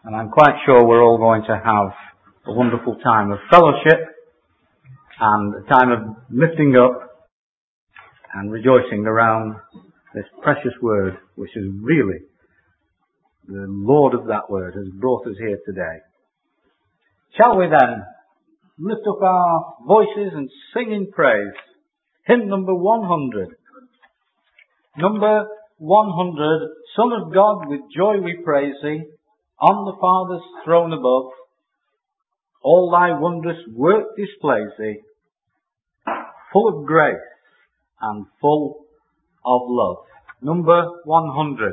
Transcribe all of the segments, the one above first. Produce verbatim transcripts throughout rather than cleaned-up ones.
And I'm quite sure we're all going to have a wonderful time of fellowship and a time of lifting up and rejoicing around this precious word, which is really the Lord of that word has brought us here today. Shall we then lift up our voices and sing in praise? Hymn number one hundred. Number one hundred. Son of God, with joy we praise thee, on the Father's throne above. All thy wondrous work displays thee, full of grace and full of love. Number one hundred.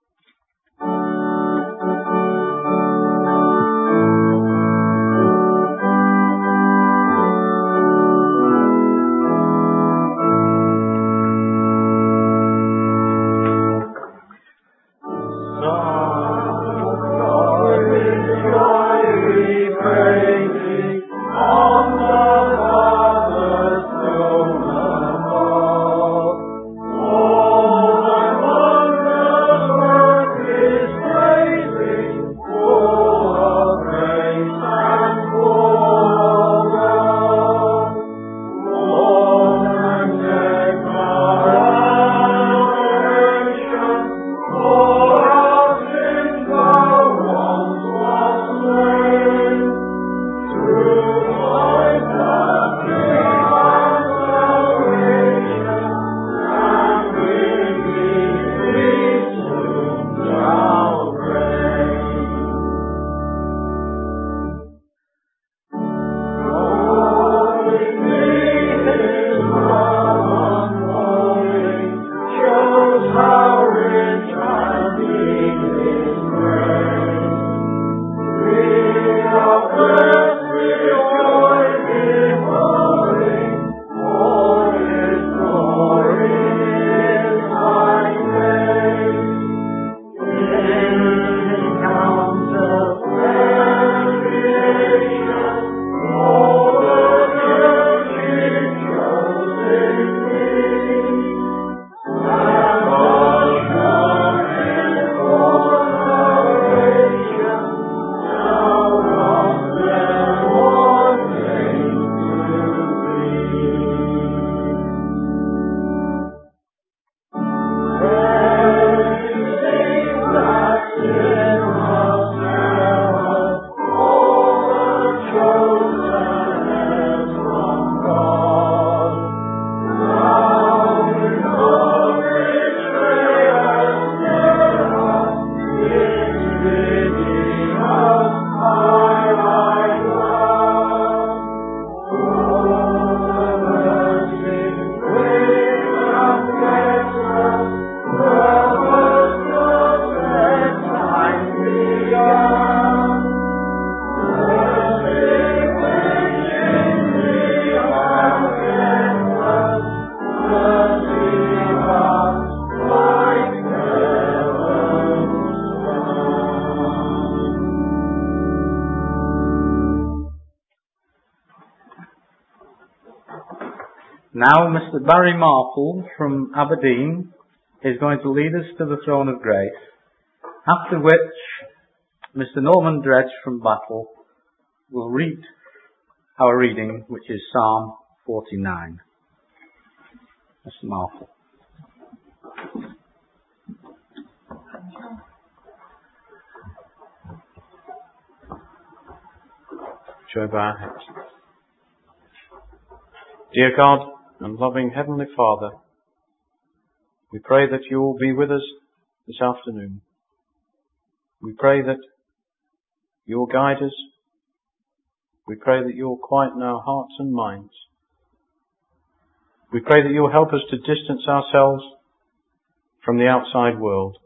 Now Mister Barry Marple from Aberdeen is going to lead us to the throne of grace, after which Mister Norman Dredge from Battle will read our reading, which is Psalm forty-nine. Mister Marple. Shall we bow our heads? Dear God and loving Heavenly Father, we pray that you will be with us this afternoon. We pray that you will guide us. We pray that you will quieten our hearts and minds. We pray that you will help us to distance ourselves from the outside world.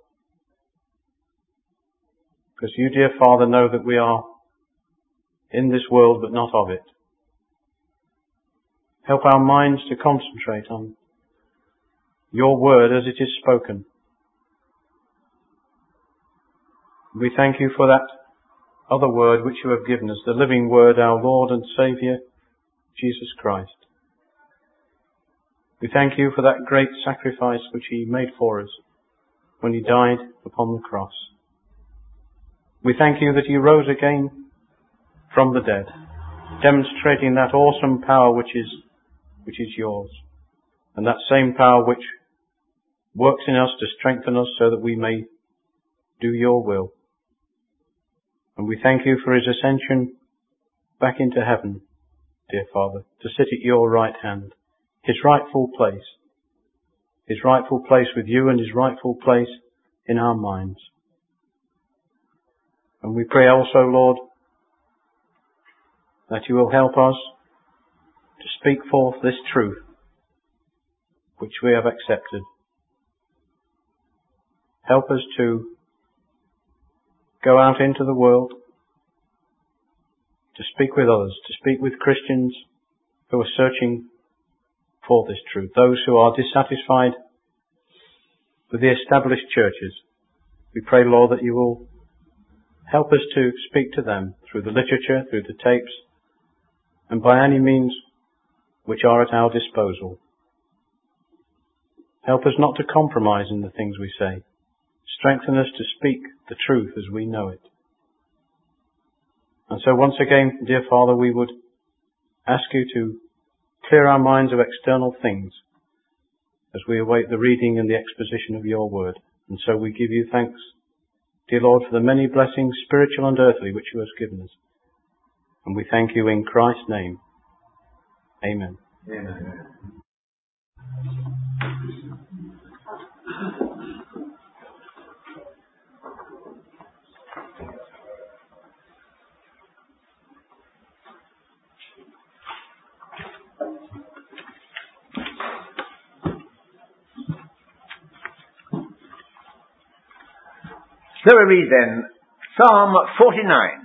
Because you, dear Father, know that we are in this world but not of it. Help our minds to concentrate on your word as it is spoken. We thank you for that other word which you have given us, the living word, our Lord and Saviour, Jesus Christ. We thank you for that great sacrifice which he made for us when he died upon the cross. We thank you that you rose again from the dead, demonstrating that awesome power which is, which is yours, and that same power which works in us to strengthen us so that we may do your will. And we thank you for his ascension back into heaven, dear Father, to sit at your right hand, his rightful place, his rightful place with you and his rightful place in our minds. And we pray also, Lord, that you will help us to speak forth this truth which we have accepted. Help us to go out into the world, to speak with others, to speak with Christians who are searching for this truth, those who are dissatisfied with the established churches. We pray, Lord, that you will help us to speak to them through the literature, through the tapes, and by any means which are at our disposal. Help us not to compromise in the things we say. Strengthen us to speak the truth as we know it. And so once again, dear Father, we would ask you to clear our minds of external things as we await the reading and the exposition of your word. And so we give you thanks, dear Lord, for the many blessings, spiritual and earthly, which you have given us. And we thank you in Christ's name. Amen. Amen. So we read then Psalm forty-nine.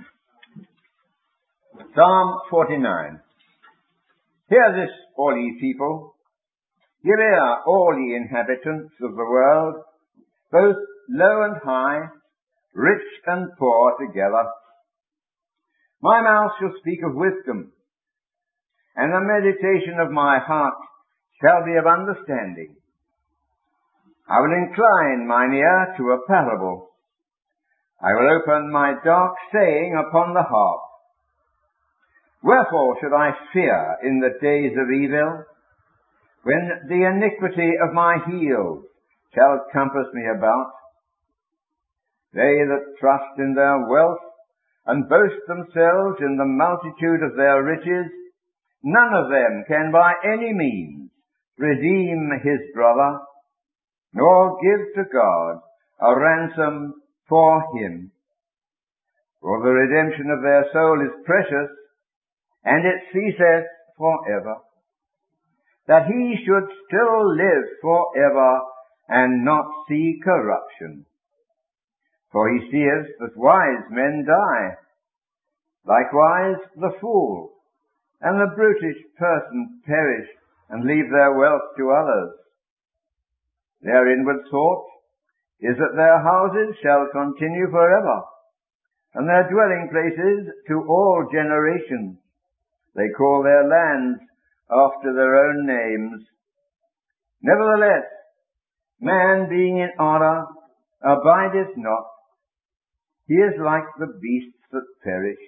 Psalm forty-nine. Hear this, all ye people. Give ear, all ye inhabitants of the world, both low and high, rich and poor together. My mouth shall speak of wisdom, and the meditation of my heart shall be of understanding. I will incline mine ear to a parable. I will open my dark saying upon the harp. Wherefore should I fear in the days of evil, when the iniquity of my heels shall compass me about? They that trust in their wealth and boast themselves in the multitude of their riches, none of them can by any means redeem his brother, nor give to God a ransom for him. For the redemption of their soul is precious, and it ceaseth forever, that he should still live forever, and not see corruption. For he seeth that wise men die, likewise the fool, and the brutish person perish, and leave their wealth to others. Their inward thought is that their houses shall continue forever, and their dwelling places to all generations. They call their lands after their own names. Nevertheless, man being in honour abideth not. He is like the beasts that perish.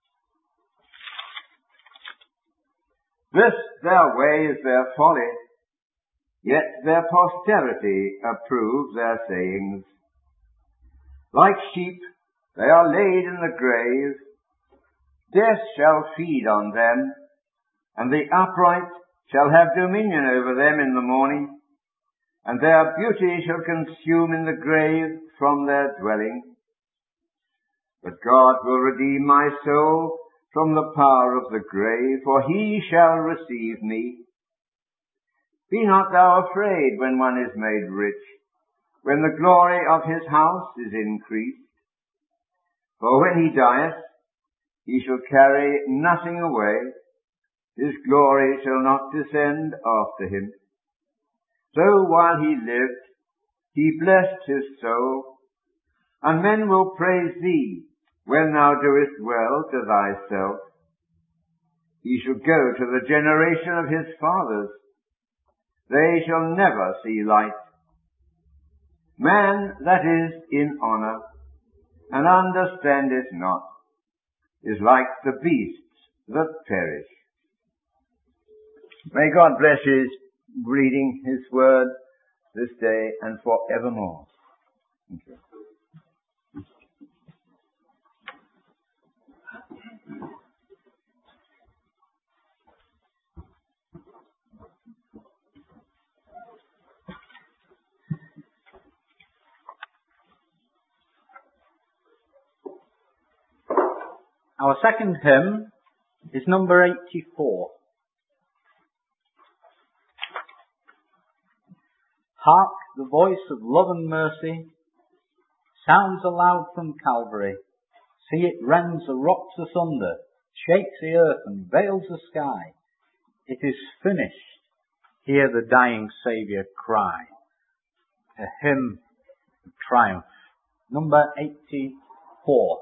This their way is their folly, yet their posterity approve their sayings. Like sheep, they are laid in the grave. Death shall feed on them, and the upright shall have dominion over them in the morning, and their beauty shall consume in the grave from their dwelling. But God will redeem my soul from the power of the grave, for he shall receive me. Be not thou afraid when one is made rich, when the glory of his house is increased. For when he dieth, he shall carry nothing away. His glory shall not descend after him. So while he lived, he blessed his soul, and men will praise thee when thou doest well to thyself. He shall go to the generation of his fathers. They shall never see light. Man that is in honour and understandeth not, is like the beasts that perish. May God bless His reading, His word, this day and forevermore. Thank you. Our second hymn is number eighty-four. Hark, the voice of love and mercy sounds aloud from Calvary. See, it rends the rocks asunder, shakes the earth and veils the sky. It is finished. Hear the dying Saviour cry. A hymn of triumph. Number eighty-four.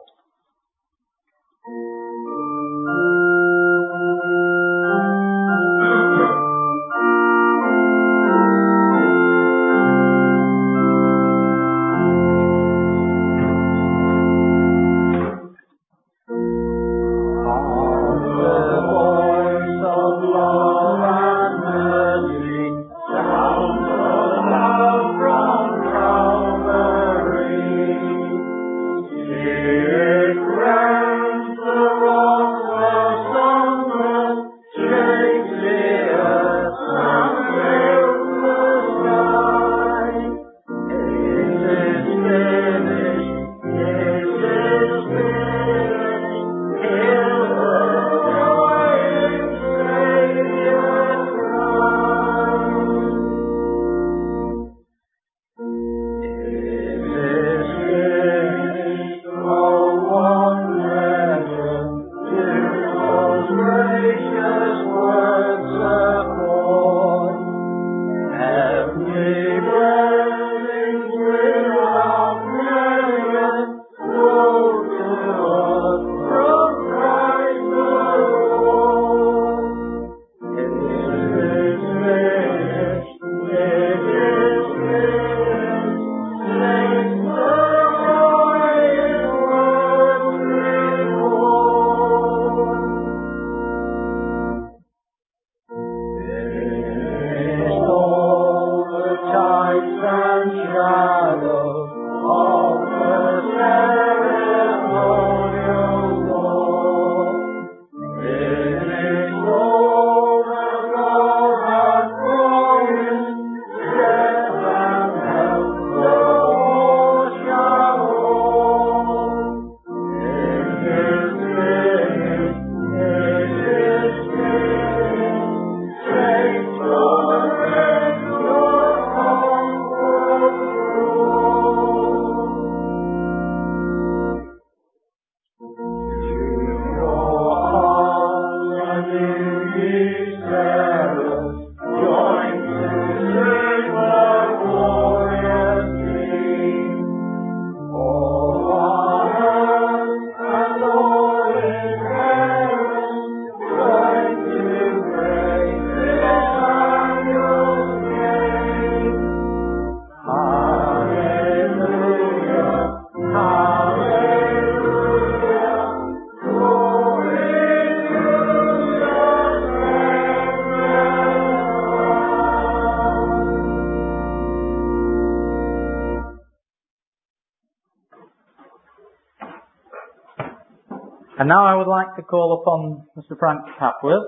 And now I would like to call upon Mister Frank Tapwell,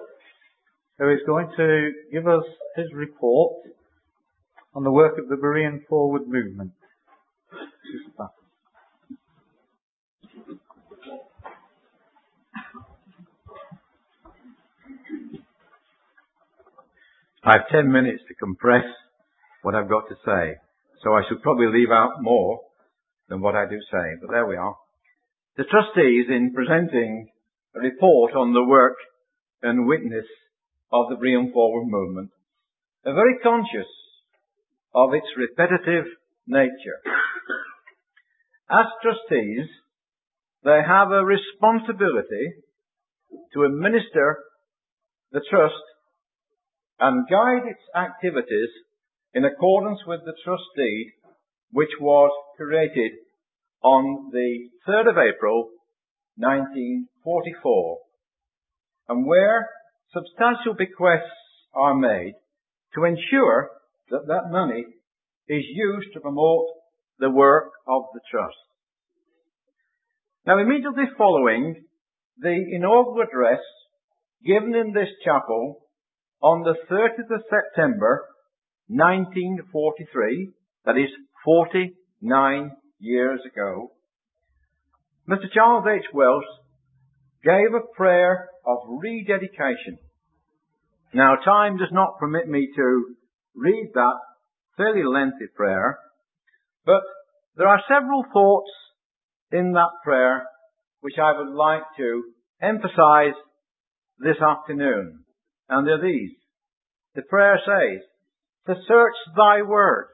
who is going to give us his report on the work of the Berean Forward Movement. I have ten minutes to compress what I've got to say, so I should probably leave out more than what I do say, but there we are. The trustees, in presenting a report on the work and witness of the Berean Forward Movement, are very conscious of its repetitive nature. As trustees, they have a responsibility to administer the trust and guide its activities in accordance with the trust deed which was created on the third of April, nineteen forty-four, and where substantial bequests are made to ensure that that money is used to promote the work of the Trust. Now, immediately following the inaugural address given in this chapel on the thirtieth of September, nineteen forty-three, that is forty-nine years ago, Mister Charles H. Welsh gave a prayer of rededication. Now, time does not permit me to read that fairly lengthy prayer, but there are several thoughts in that prayer which I would like to emphasize this afternoon. And they're these. The prayer says, to search thy word,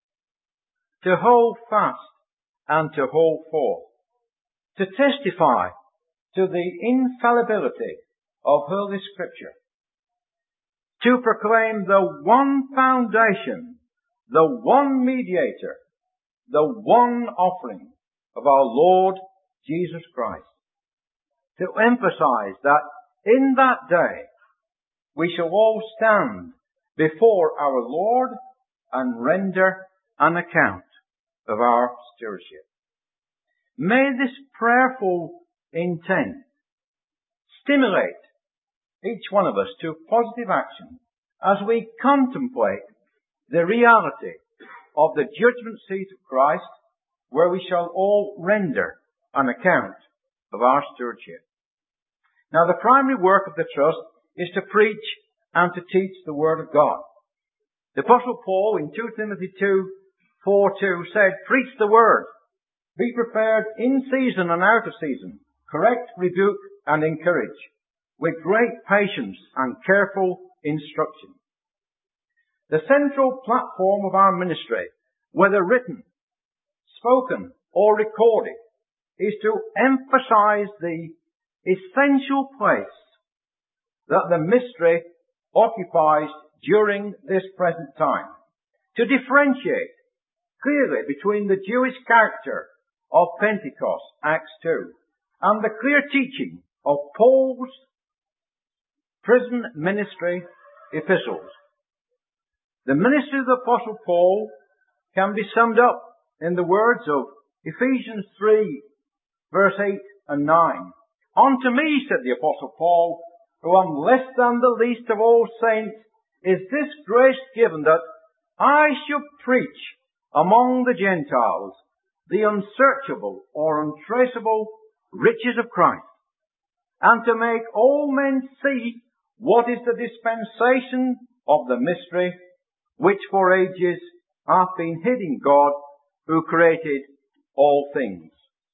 to hold fast and to hold forth, to testify to the infallibility of Holy Scripture, to proclaim the one foundation, the one mediator, the one offering of our Lord Jesus Christ, to emphasize that in that day we shall all stand before our Lord and render an account of our stewardship. May this prayerful intent stimulate each one of us to positive action as we contemplate the reality of the judgment seat of Christ, where we shall all render an account of our stewardship. Now, the primary work of the Trust is to preach and to teach the Word of God. The Apostle Paul in Second Timothy two, four two said, preach the Word, be prepared in season and out of season, correct, rebuke and encourage, with great patience and careful instruction. The central platform of our ministry, whether written, spoken or recorded, is to emphasize the essential place that the mystery occupies during this present time, to differentiate clearly between the Jewish character of Pentecost, Acts two, and the clear teaching of Paul's prison ministry epistles. The ministry of the Apostle Paul can be summed up in the words of Ephesians three, verse eight and nine. Unto me, said the Apostle Paul, who am less than the least of all saints, is this grace given that I should preach among the Gentiles the unsearchable or untraceable riches of Christ, and to make all men see what is the dispensation of the mystery which for ages hath been hid in God, who created all things.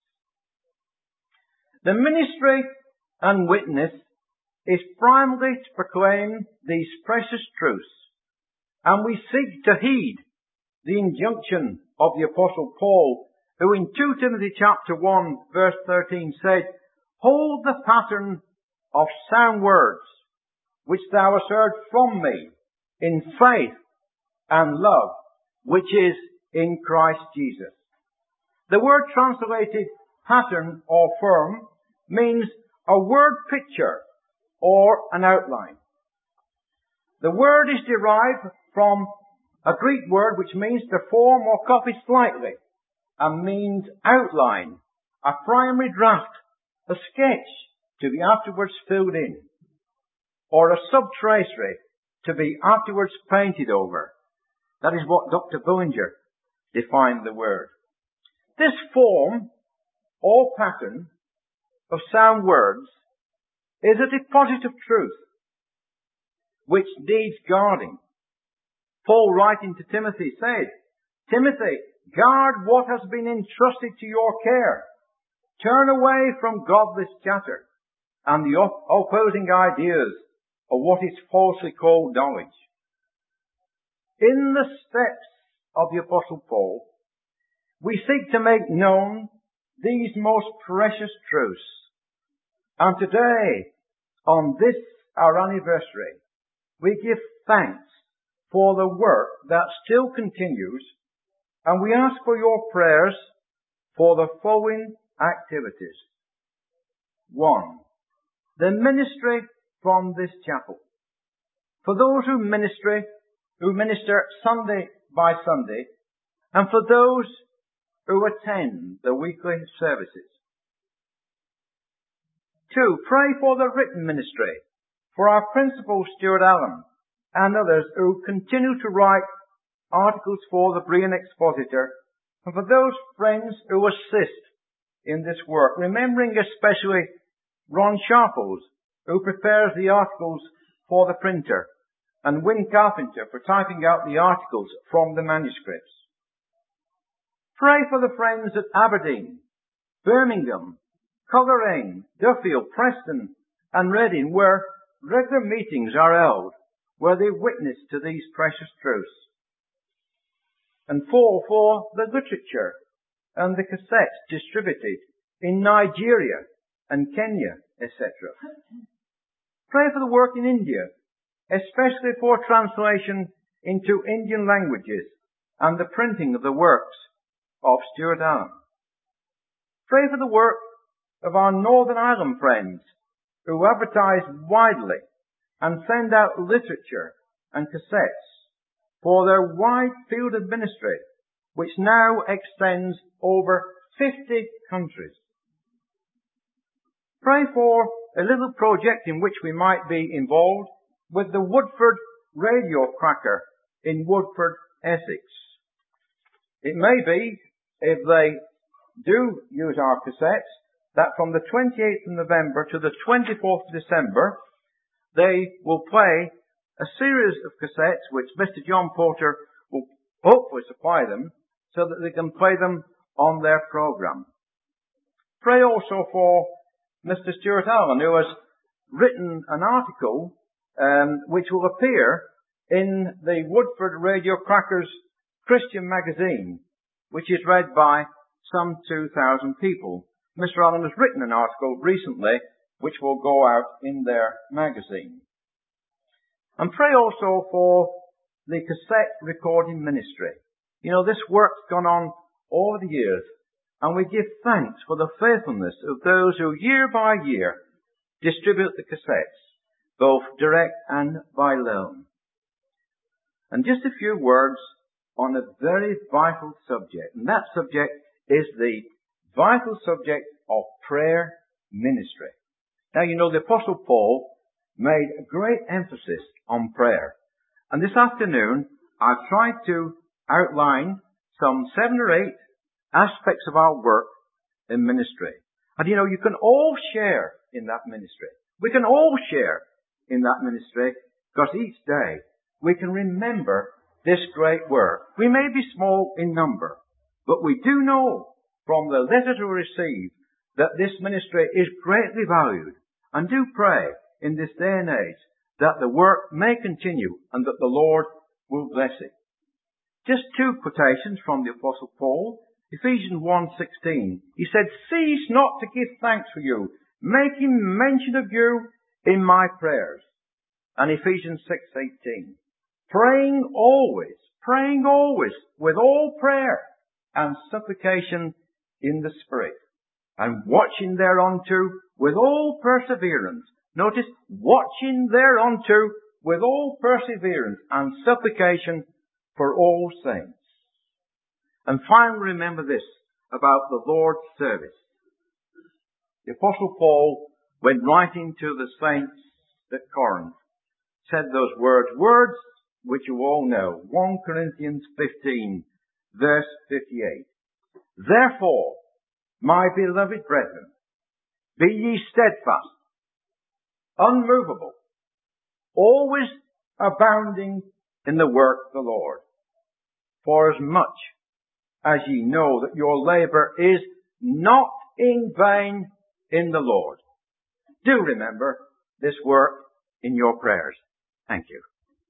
The ministry and witness is primarily to proclaim these precious truths, and we seek to heed the injunction of the Apostle Paul, who in Second Timothy chapter one, verse thirteen said, hold the pattern of sound words, which thou hast heard from me, in faith and love, which is in Christ Jesus. The word translated pattern or form means a word picture or an outline. The word is derived from a Greek word which means to form or copy slightly, and means outline, a primary draft, a sketch to be afterwards filled in, or a subtracery to be afterwards painted over. That is what Doctor Bullinger defined the word. This form or pattern of sound words is a deposit of truth which needs guarding. Paul, writing to Timothy, said, Timothy, guard what has been entrusted to your care. Turn away from godless chatter and the op- opposing ideas of what is falsely called knowledge. In the steps of the Apostle Paul, we seek to make known these most precious truths. And today, on this our anniversary, we give thanks for the work that still continues, and we ask for your prayers for the following activities. One, the ministry from this chapel. For those who ministry, who minister Sunday by Sunday, and for those who attend the weekly services. Two, pray for the written ministry, for our principal Stuart Allen and others who continue to write articles for the Berean Expositor, and for those friends who assist in this work, remembering especially Ron Sharples, who prepares the articles for the printer, and Wynne Carpenter for typing out the articles from the manuscripts. Pray for the friends at Aberdeen, Birmingham, Coleraine, Duffield, Preston and Reading, where regular meetings are held, where they witness to these precious truths. And four, for the literature and the cassettes distributed in Nigeria and Kenya, et cetera. Pray for the work in India, especially for translation into Indian languages and the printing of the works of Stuart Allen. Pray for the work of our Northern Ireland friends who advertise widely and send out literature and cassettes for their wide field of ministry, which now extends over fifty countries. Pray for a little project in which we might be involved with the Woodford Radio Cracker in Woodford, Essex. It may be, if they do use our cassettes, that from the twenty-eighth of November to the twenty-fourth of December, they will play a series of cassettes which Mister John Porter will hopefully supply them so that they can play them on their programme. Pray also for Mister Stuart Allen, who has written an article um, which will appear in the Woodford Radio Crackers Christian magazine, which is read by some two thousand people. Mister Allen has written an article recently which will go out in their magazine. And pray also for the cassette recording ministry. You know, this work's gone on over the years, and we give thanks for the faithfulness of those who year by year distribute the cassettes, both direct and by loan. And just a few words on a very vital subject, and that subject is the vital subject of prayer ministry. Now, you know, the Apostle Paul made a great emphasis on prayer. And this afternoon, I've tried to outline some seven or eight aspects of our work in ministry. And you know, you can all share in that ministry. We can all share in that ministry because each day we can remember this great work. We may be small in number, but we do know from the letters we receive that this ministry is greatly valued, and do pray in this day and age that the work may continue and that the Lord will bless it. Just two quotations from the Apostle Paul. Ephesians one sixteen. He said, "Cease not to give thanks for you, making mention of you in my prayers." And Ephesians six eighteen. "Praying always, praying always with all prayer and supplication in the Spirit, and watching thereunto with all perseverance." Notice, watching thereunto with all perseverance and supplication for all saints. And finally, remember this about the Lord's service. The Apostle Paul, when writing to the saints at Corinth, said those words, words which you all know. First Corinthians fifteen, verse fifty-eight. "Therefore, my beloved brethren, be ye steadfast, unmovable, always abounding in the work of the Lord, for as much as ye know that your labour is not in vain in the Lord." Do remember this work in your prayers. Thank you.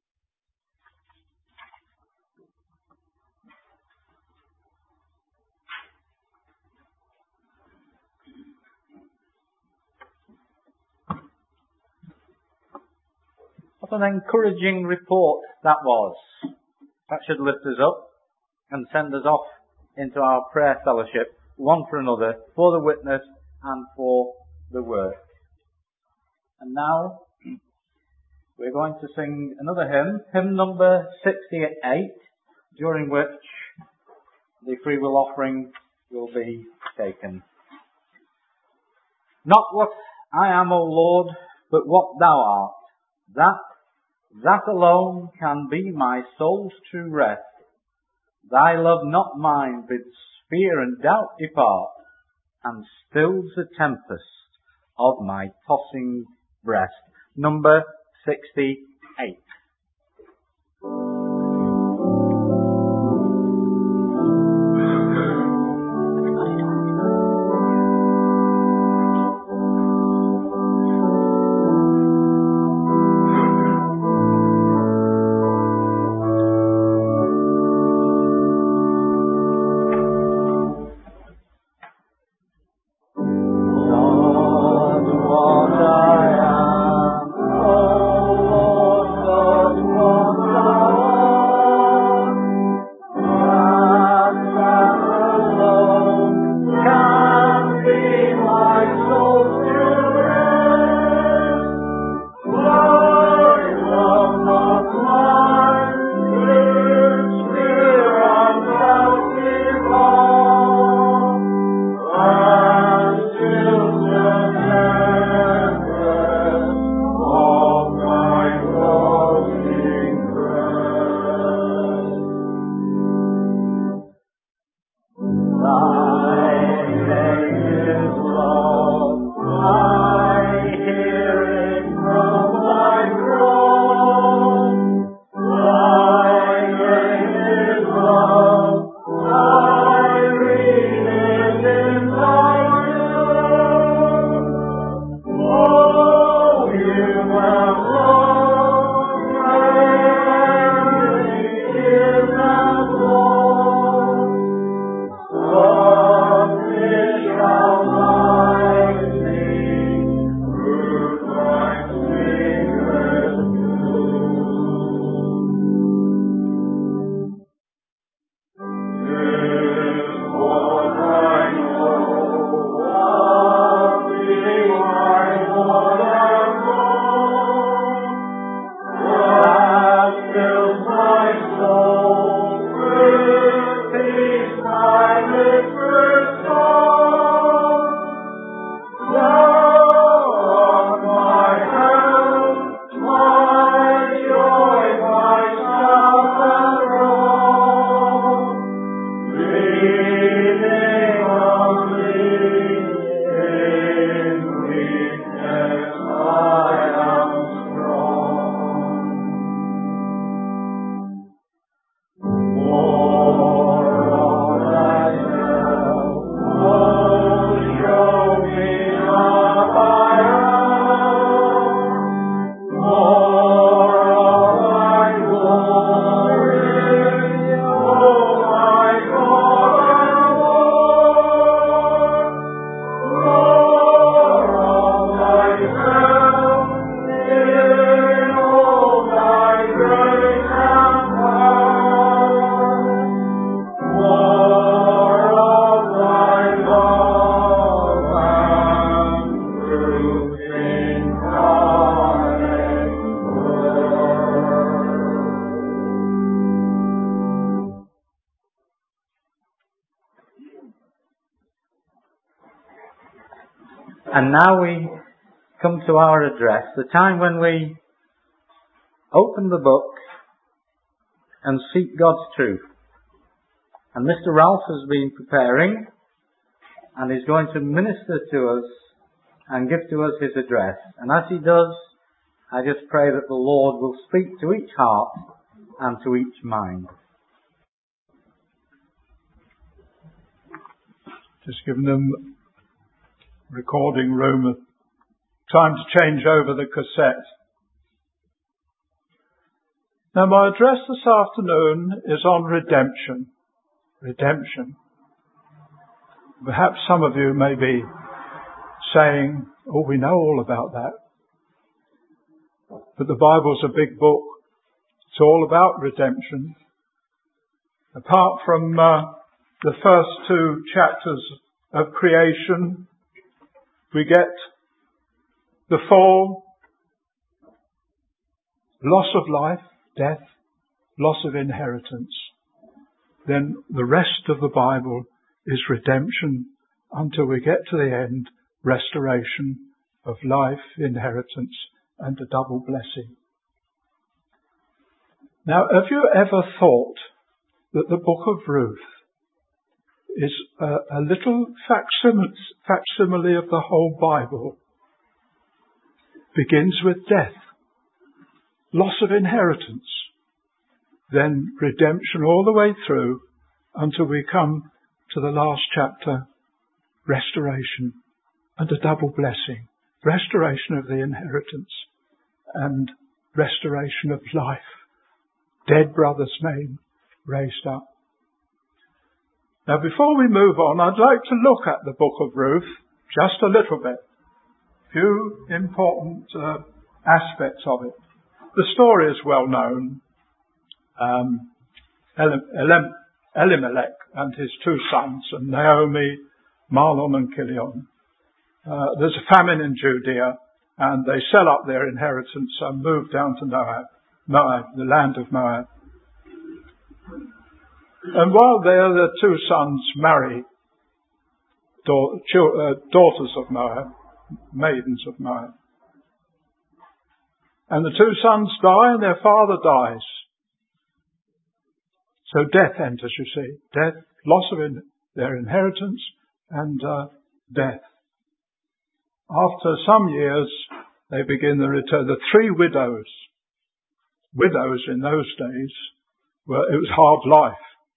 What an encouraging report that was. That should lift us up and send us off into our prayer fellowship one for another, for the witness and for the work. And now we're going to sing another hymn, hymn number sixty-eight, during which the free will offering will be taken. Not what I am, O Lord, but what Thou art. That, that alone can be my soul's true rest. Thy love, not mine, bids fear and doubt depart, and stills the tempest of my tossing breast. Number sixty-eight. And now we come to our address, the time when we open the book and seek God's truth. And Mister Ralph has been preparing and is going to minister to us and give to us his address. And as he does, I just pray that the Lord will speak to each heart and to each mind. Just giving them recording room, time to change over the cassette. Now my address this afternoon is on redemption. Redemption. Perhaps some of you may be saying, oh, we know all about that. But the Bible's a big book. It's all about redemption. Apart from uh, the first two chapters of creation. We get the fall, loss of life, death, loss of inheritance. Then the rest of the Bible is redemption until we get to the end, restoration of life, inheritance, and a double blessing. Now, have you ever thought that the book of Ruth is a, a little facsimile, facsimile of the whole Bible? Begins with death, loss of inheritance, then redemption all the way through until we come to the last chapter, restoration and a double blessing. Restoration of the inheritance and restoration of life. Dead brother's name raised up. Now before we move on, I'd like to look at the book of Ruth just a little bit. Few important uh, aspects of it. The story is well known. Um, Elim- Elimelech and his two sons, and Naomi, Mahlon and Chilion. Uh, there's a famine in Judea, and they sell up their inheritance and move down to Moab, Moab, the land of Moab. And while there, the two sons marry da- uh, daughters of Moab, maidens of Moab. And the two sons die and their father dies. So death enters, you see. Death, loss of in, their inheritance, and uh, death. After some years, they begin the return. The three widows, widows in those days, were, it was hard life.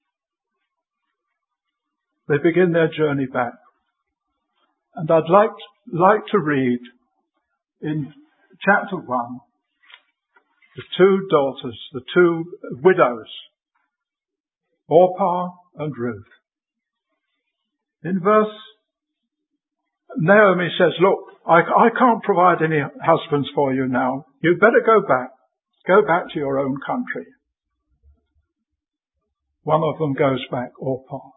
They begin their journey back. And I'd like, like to read in chapter one, the two daughters, the two widows, Orpah and Ruth. In verse, Naomi says, look, I, I can't provide any husbands for you now. You better go back. Go back to your own country. One of them goes back, Orpah.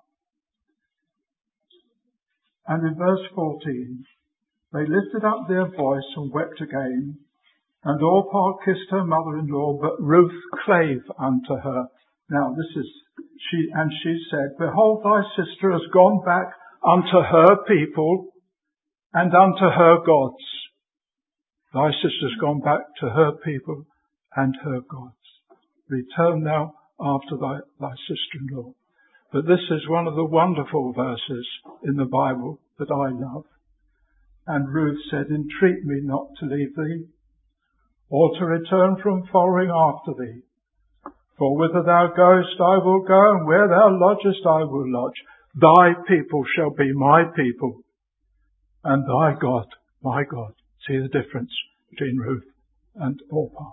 And in verse fourteen, they lifted up their voice and wept again. And Orpah kissed her mother-in-law, but Ruth clave unto her. Now this is, she, and she said, behold, thy sister has gone back unto her people and unto her gods. Thy sister's gone back to her people and her gods. Return now after thy, thy sister-in-law. But this is one of the wonderful verses in the Bible that I love. And Ruth said, entreat me not to leave thee, or to return from following after thee. For whither thou goest I will go, and where thou lodgest I will lodge. Thy people shall be my people, and thy God, my God. See the difference between Ruth and Orpah.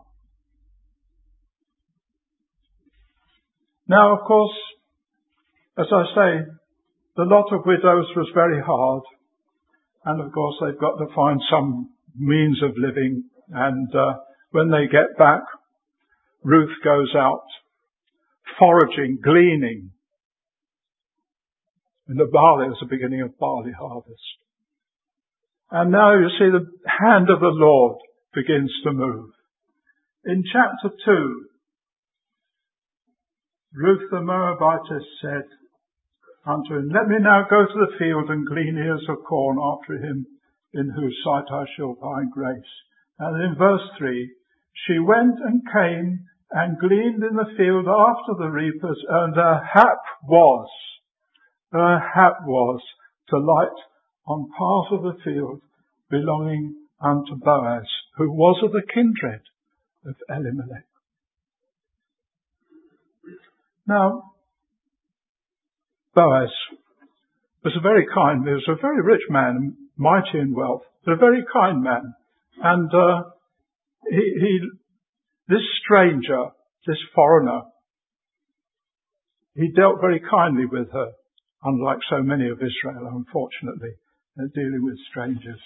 Now, of course, as I say, the lot of widows was very hard. And of course, they've got to find some means of living. And uh, when they get back, Ruth goes out foraging, gleaning. In the barley, it was the beginning of barley harvest. And now you see the hand of the Lord begins to move. In chapter two, Ruth the Moabitess said unto him, let me now go to the field and glean ears of corn after him, in whose sight I shall find grace. And in verse three, she went and came and gleaned in the field after the reapers, and her hap was, her hap was to light on part of the field belonging unto Boaz, who was of the kindred of Elimelech. Now, Boaz was a very kind, he was a very rich man, mighty in wealth, but a very kind man. And uh, he, he, this stranger, this foreigner, he dealt very kindly with her, unlike so many of Israel, unfortunately, they're dealing with strangers.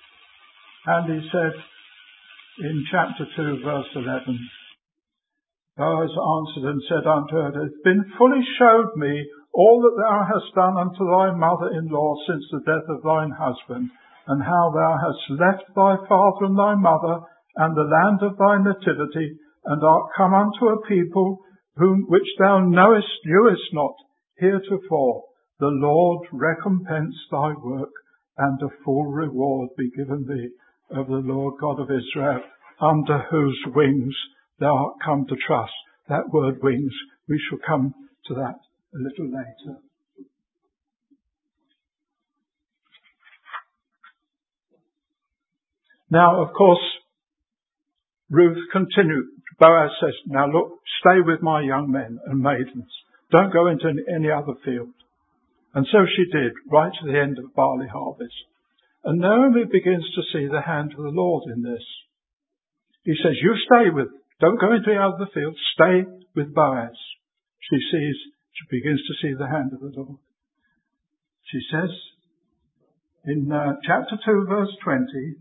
And he said in chapter two, verse eleven, Boaz answered and said unto her, It hath been fully showed me all that thou hast done unto thy mother-in-law since the death of thine husband, and how thou hast left thy father and thy mother, and the land of thy nativity, and art come unto a people whom which thou knowest, knewest not heretofore. The Lord recompense thy work, and a full reward be given thee of the Lord God of Israel, under whose wings thou art come to trust. That word wings, we shall come to that a little later. Now, of course, Ruth continued. Boaz says, now look, stay with my young men and maidens. Don't go into any other field. And so she did, right to the end of barley harvest. And Naomi begins to see the hand of the Lord in this. He says, you stay with, don't go into the other field, stay with Boaz. She sees, she begins to see the hand of the Lord. She says, in uh, chapter two, verse twenty,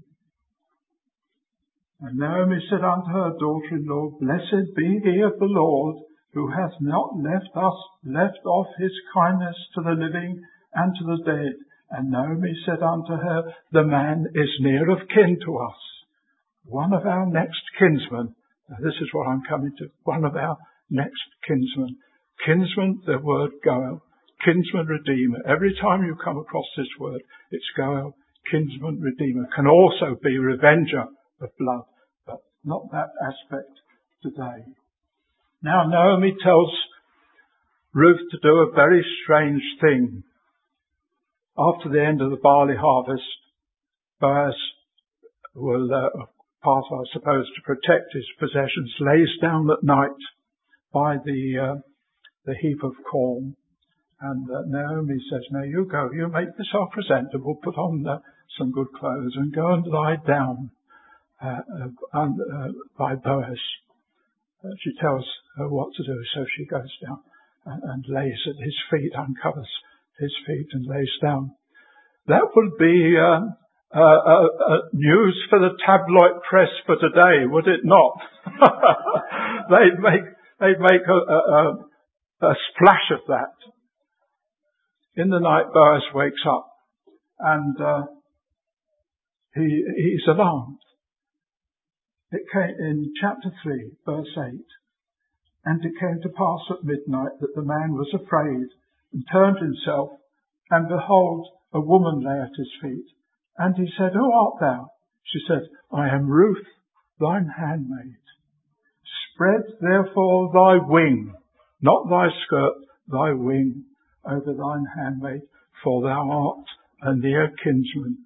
And Naomi said unto her daughter-in-law, Blessed be he of the Lord, who hath not left us, left off his kindness to the living and to the dead. And Naomi said unto her, The man is near of kin to us. One of our next kinsmen. Now this is what I'm coming to. One of our next kinsmen. Kinsman, the word Goel. Kinsman, redeemer. Every time you come across this word, it's Goel, kinsman, redeemer. Can also be revenger of blood, but not that aspect today. Now Naomi tells Ruth to do a very strange thing. After the end of the barley harvest, Boaz will, uh, part I suppose to protect his possessions, lays down at night by the uh, the heap of corn. And uh, Naomi says, now you go, you make yourself presentable, put on uh, some good clothes and go and lie down uh, uh, uh, by Boaz. Uh, she tells her what to do, so she goes down and, and lays at his feet, uncovers his feet and lays down. That would be uh, uh, uh, uh, news for the tabloid press for today, would it not? they'd make they'd make a, a, a splash of that. In the night, Boaz wakes up and uh, he he's alarmed. It came in chapter three, verse eight. And it came to pass at midnight that the man was afraid and turned himself, and behold, a woman lay at his feet. And he said, Who art thou? She said, I am Ruth, thine handmaid. Spread therefore thy wing, not thy skirt, thy wing, over thine handmaid, for thou art a near kinsman.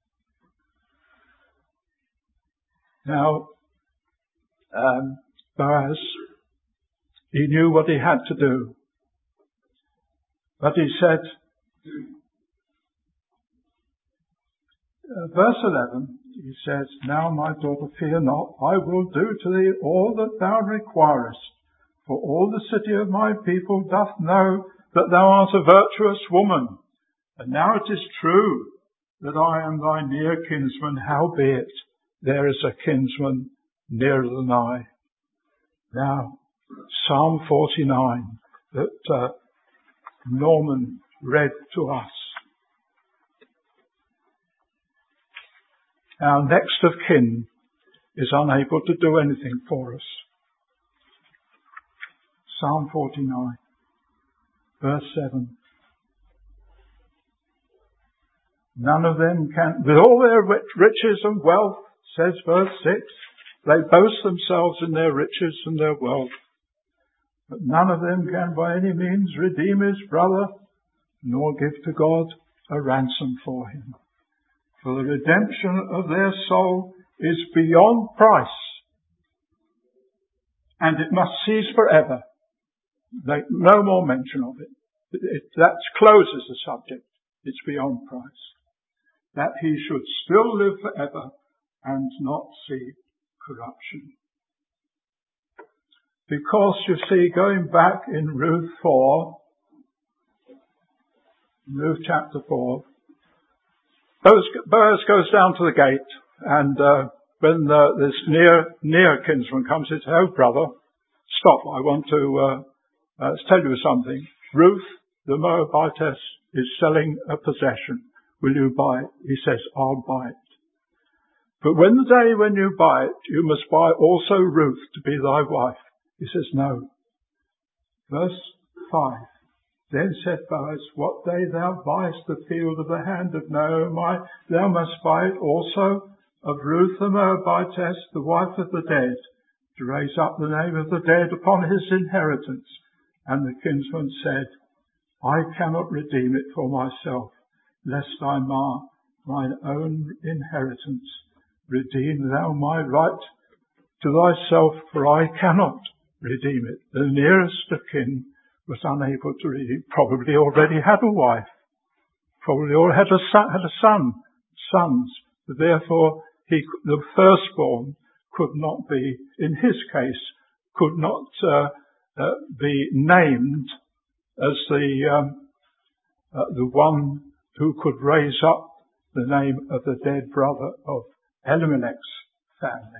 Now, um, Boaz, he knew what he had to do. But he said, uh, verse eleven, he says, Now my daughter, fear not, I will do to thee all that thou requirest. For all the city of my people doth know that thou art a virtuous woman. And now it is true that I am thy near kinsman, howbeit there is a kinsman nearer than I. Now, Psalm forty-nine that uh, Norman read to us. Our next of kin is unable to do anything for us. Psalm forty-nine, verse seven. None of them can, with all their riches and wealth, says verse six, they boast themselves in their riches and their wealth. But none of them can by any means redeem his brother, nor give to God a ransom for him. For the redemption of their soul is beyond price, and it must cease forever. Make no more mention of it. it, it that closes the subject. It's beyond price. That he should still live forever and not see corruption. Because, you see, going back in Ruth four, Ruth chapter four, Boaz goes down to the gate, and uh, when uh, this near near kinsman comes, he says, Oh, brother, stop, I want to uh, uh, tell you something. Ruth, the Moabitess, is selling a possession. Will you buy it? He says, I'll buy it. But when the day when you buy it, you must buy also Ruth to be thy wife. He says, no. Verse five. Then said Boaz, what day thou buyest the field of the hand of Naomi, thou must buy it also of Ruth the Moabitess, the wife of the dead, to raise up the name of the dead upon his inheritance. And the kinsman said, I cannot redeem it for myself, lest I mar mine own inheritance. Redeem thou my right to thyself, for I cannot redeem it. The nearest of kin was unable to redeem. Probably already had a wife. Probably already had a son, had a son, sons. But therefore, he, the firstborn could not be, in his case, could not uh, uh, be named as the um, uh, the one who could raise up the name of the dead brother of Elimelech's family.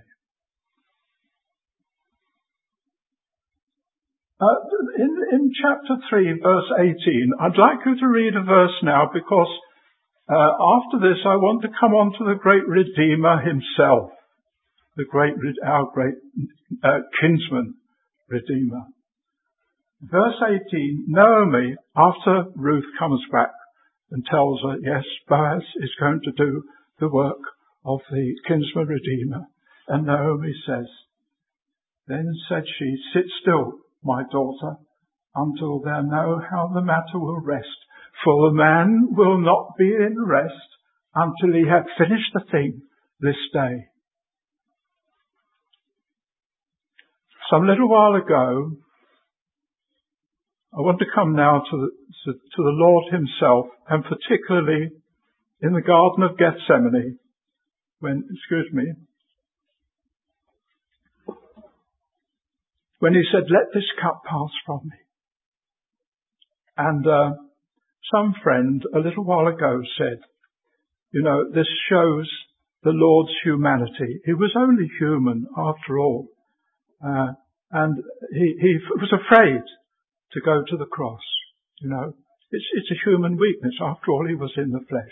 Uh, in, in chapter three, verse eighteen, I'd like you to read a verse now because uh, after this I want to come on to the great Redeemer himself, the great, our great uh, kinsman Redeemer. Verse eighteen, Naomi, after Ruth comes back and tells her, yes, Boaz is going to do the work of the kinsman Redeemer. And Naomi says, then said she, sit still, my daughter, until thou know how the matter will rest. For the man will not be in rest until he hath finished the thing this day. Some little while ago, I want to come now to the, to, to the Lord himself, and particularly in the Garden of Gethsemane, when, excuse me, when he said, let this cup pass from me. And uh, some friend a little while ago said, you know, this shows the Lord's humanity. He was only human after all. Uh, and he, he was afraid to go to the cross. You know, it's, it's a human weakness. After all, he was in the flesh.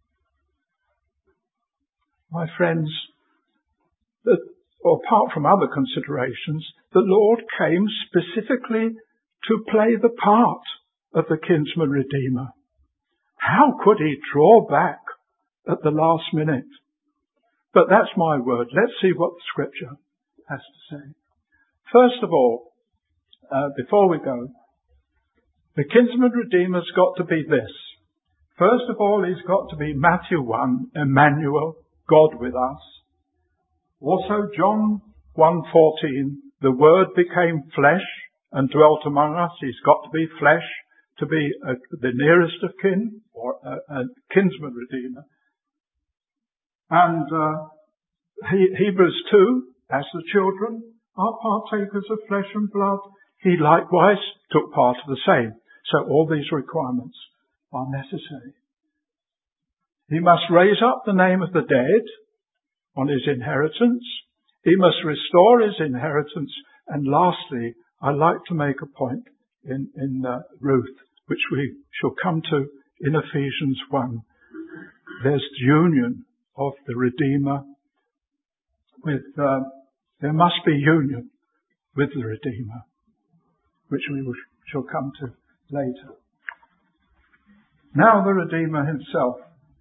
My friends, the, or apart from other considerations, the Lord came specifically to play the part of the kinsman redeemer. How could he draw back at the last minute? But that's my word. Let's see what the scripture has to say. First of all, uh, before we go, the kinsman redeemer's got to be this. First of all, he's got to be Matthew one, Emmanuel, God with us. Also John one fourteen, the Word became flesh and dwelt among us. He's got to be flesh to be a, the nearest of kin, or a, a kinsman redeemer. And uh, he, Hebrews two, as the children are partakers of flesh and blood, he likewise took part of the same. So all these requirements are necessary. He must raise up the name of the dead on his inheritance. He must restore his inheritance. And lastly, I'd like to make a point in, in uh, Ruth, which we shall come to in Ephesians one. There's the union of the Redeemer with, uh, there must be union with the Redeemer, which we will, shall come to later. Now the Redeemer himself.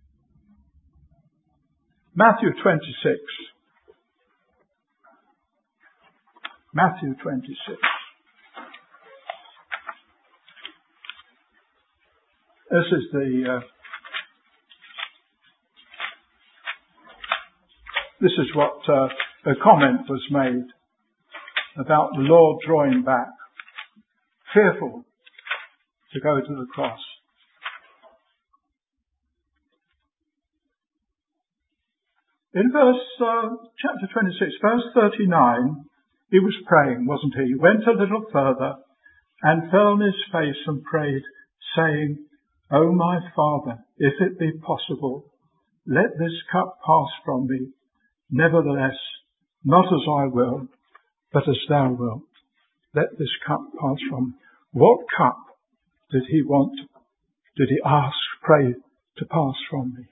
Matthew twenty-six. Matthew twenty-six. This is the, uh, this is what uh, a comment was made about the Lord drawing back, fearful to go to the cross. In verse, uh, chapter twenty-six, verse thirty-nine, he was praying, wasn't he? He went a little further and fell on his face and prayed, saying, O my Father, if it be possible, let this cup pass from me. Nevertheless, not as I will, but as thou wilt. let this cup pass from me. What cup did he want, did he ask, pray to pass from me?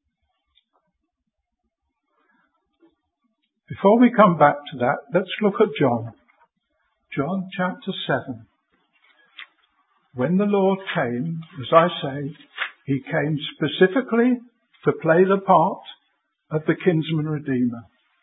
Before we come back to that, let's look at John. John chapter seven. When the Lord came, as I say, he came specifically to play the part of the kinsman redeemer.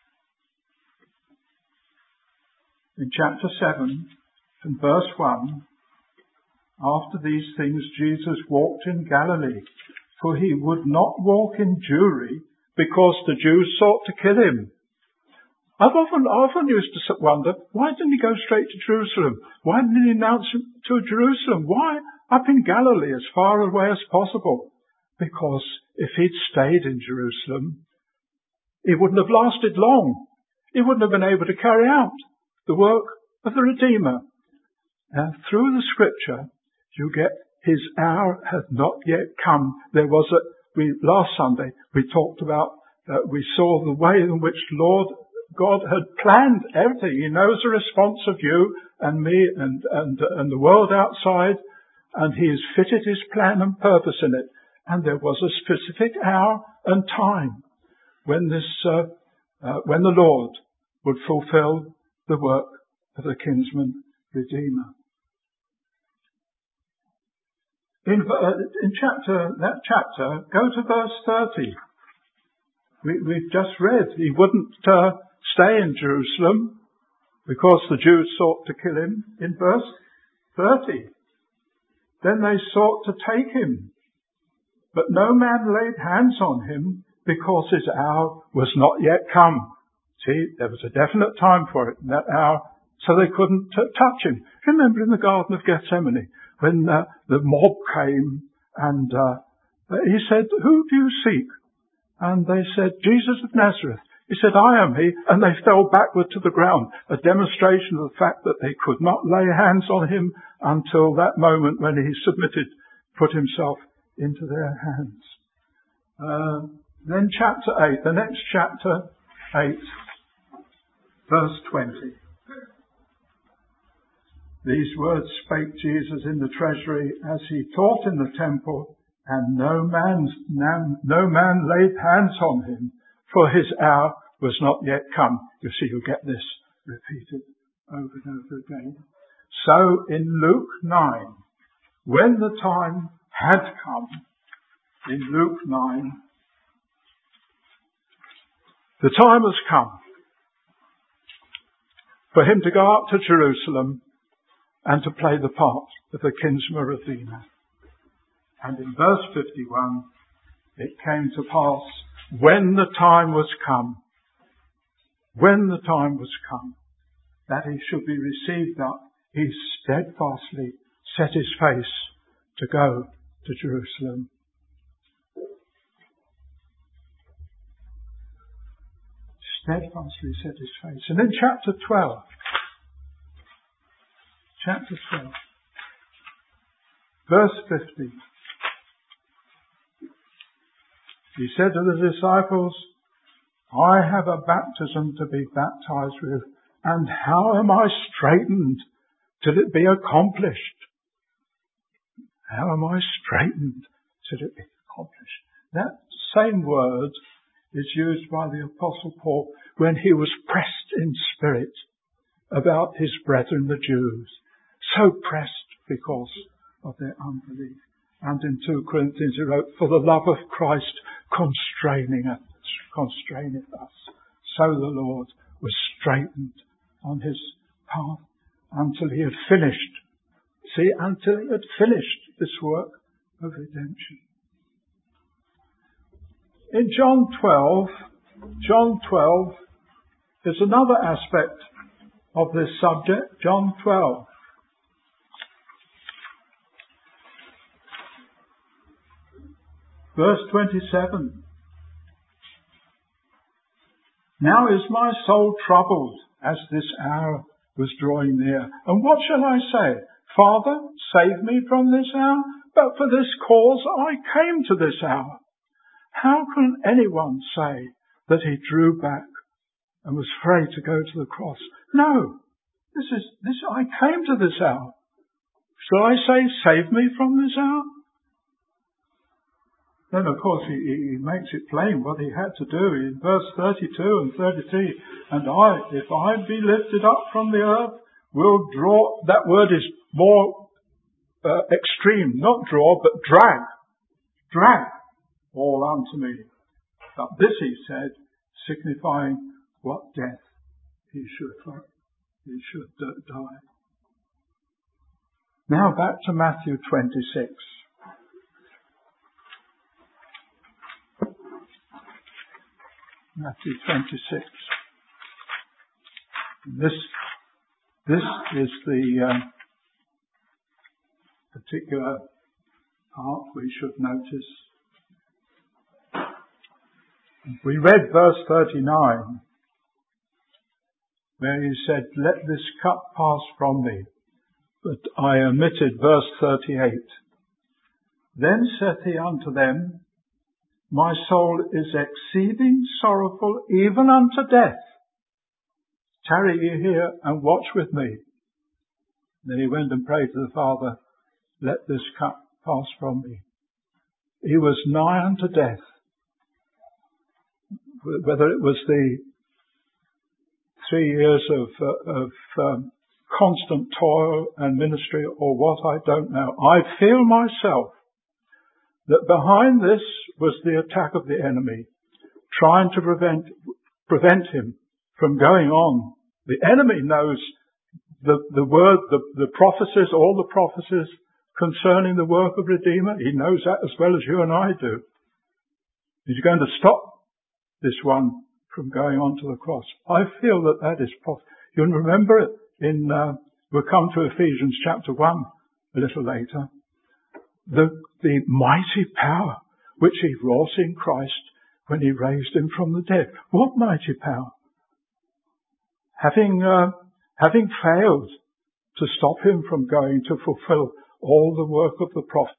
In chapter seven, from verse one, after these things Jesus walked in Galilee, for he would not walk in Jewry, because the Jews sought to kill him. I've often, often used to wonder, why didn't he go straight to Jerusalem? Why didn't he announce him to Jerusalem? Why up in Galilee, as far away as possible? Because if he'd stayed in Jerusalem, he wouldn't have lasted long. He wouldn't have been able to carry out the work of the Redeemer. And through the Scripture, you get his hour had not yet come. There was a, we, last Sunday, we talked about, uh, we saw the way in which Lord God had planned everything. He knows the response of you and me and, and, and the world outside, and he has fitted his plan and purpose in it. And there was a specific hour and time when this, uh, uh, when the Lord would fulfill the work of the kinsman redeemer. In, uh, in chapter, that chapter, go to verse thirty. We, we've just read he wouldn't uh, stay in Jerusalem because the Jews sought to kill him. In verse thirty, then they sought to take him, but no man laid hands on him because his hour was not yet come. See, there was a definite time for it in that hour, so they couldn't t- touch him. Remember in the Garden of Gethsemane, when uh, the mob came and uh, he said, "Who do you seek?" And they said, "Jesus of Nazareth." He said, "I am he." And they fell backward to the ground, a demonstration of the fact that they could not lay hands on him until that moment when he submitted, put himself into their hands. Uh, then chapter eight, the next chapter, eight, verse twenty. These words spake Jesus in the treasury as he taught in the temple, and no man, no man laid hands on him, for his hour was not yet come. You see, you get this repeated over and over again. So in Luke nine, when the time had come, in Luke nine, the time has come for him to go up to Jerusalem and to play the part of the kinsman redeemer. And in verse fifty-one, it came to pass, when the time was come, when the time was come, that he should be received up, he steadfastly set his face to go to Jerusalem. Steadfastly set his face. And in chapter twelve, chapter twelve, verse fifty, he said to the disciples, I have a baptism to be baptized with, and how am I straitened till it be accomplished? How am I straitened till it be accomplished? That same word is used by the Apostle Paul when he was pressed in spirit about his brethren the Jews. So pressed because of their unbelief. And in two Corinthians he wrote, for the love of Christ constraining us, constraineth us. So the Lord was straitened on his path until he had finished. See, until he had finished this work of redemption. In John twelve, John twelve is another aspect of this subject. John twelve. Verse twenty-seven. Now is my soul troubled as this hour was drawing near. And what shall I say? Father, save me from this hour? But for this cause I came to this hour. How can anyone say that he drew back and was afraid to go to the cross? No, This is, this, I came to this hour. Shall I say, save me from this hour? Then, of course, he, he makes it plain what he had to do in verse thirty-two and thirty-three. And I, if I be lifted up from the earth, will draw, that word is more uh, extreme, not draw, but drag. Drag all unto me. But this he said, signifying what death he should, he should die. Now back to Matthew twenty-six. Matthew twenty-six. This, this is the uh, particular part we should notice. We read verse thirty-nine, where he said, "Let this cup pass from me." But I omitted verse thirty-eight. "Then saith he unto them, My soul is exceeding sorrowful, even unto death. Tarry ye here and watch with me." Then he went and prayed to the Father, "Let this cup pass from me." He was nigh unto death. Whether it was the three years of, uh, of um, constant toil and ministry or what, I don't know. I feel myself that behind this was the attack of the enemy, trying to prevent prevent him from going on. The enemy knows the, the word, the, the prophecies, all the prophecies concerning the work of Redeemer. He knows that as well as you and I do. He's going to stop this one from going on to the cross. I feel that that is possible. You'll remember it in, uh, we'll come to Ephesians chapter one a little later. The, the mighty power which he wrought in Christ when he raised him from the dead. What mighty power? Having, uh, having failed to stop him from going to fulfill all the work of the prophet,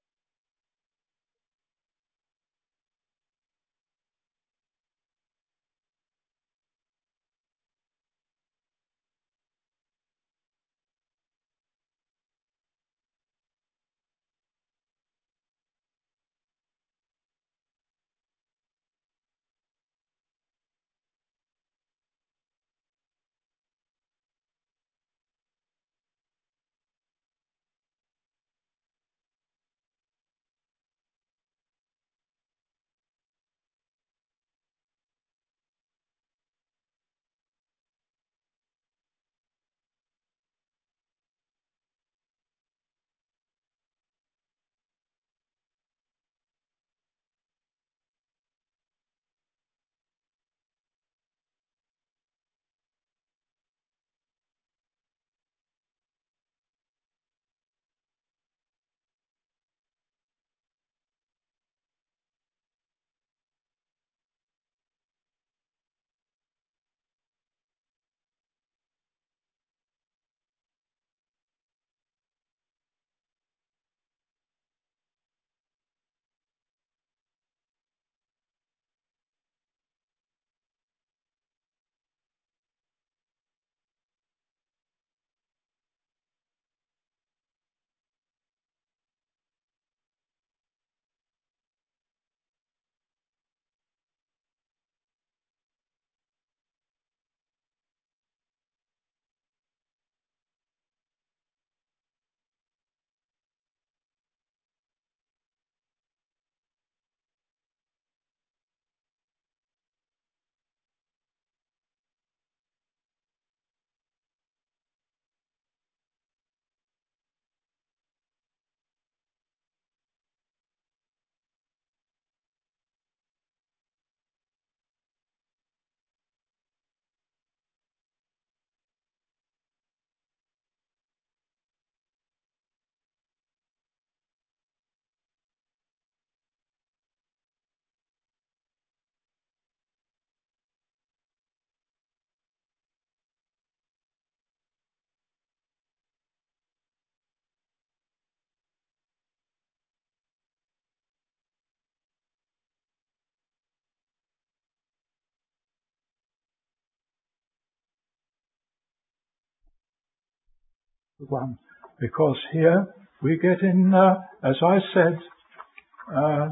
one. Because here we get in, uh, as I said, uh,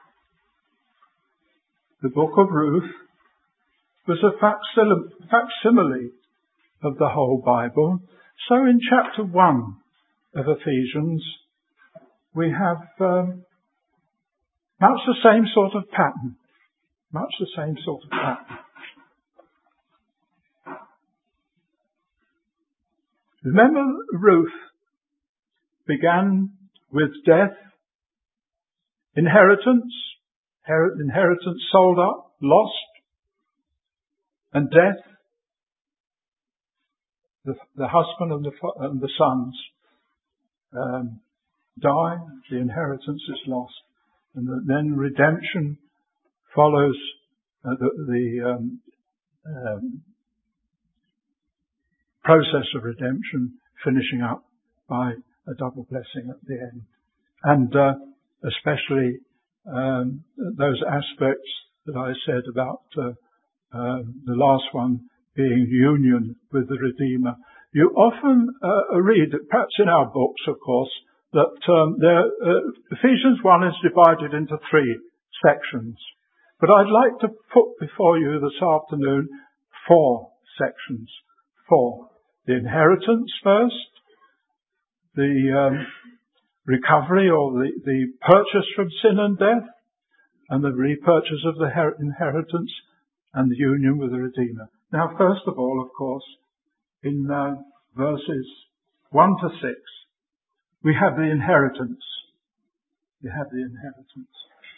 the book of Ruth was a facsimile, facsimile of the whole Bible. So in chapter one of Ephesians, we have um, much the same sort of pattern. Much the same sort of pattern. Remember, Ruth began with death, inheritance, inheritance sold up, lost, and death. The, the husband and the, and the sons um, die, the inheritance is lost, and the, then redemption follows uh, the, the um, um, process of redemption, finishing up by a double blessing at the end. And uh, especially um, those aspects that I said about uh, uh, the last one being union with the Redeemer. You often uh, read, perhaps in our books, of course, that um, there, uh, Ephesians one is divided into three sections. But I'd like to put before you this afternoon four sections. Four. The inheritance first, the um, recovery or the, the purchase from sin and death, and the repurchase of the her- inheritance and the union with the Redeemer. Now, first of all, of course, in uh, verses one to six, we have the inheritance. We have the inheritance.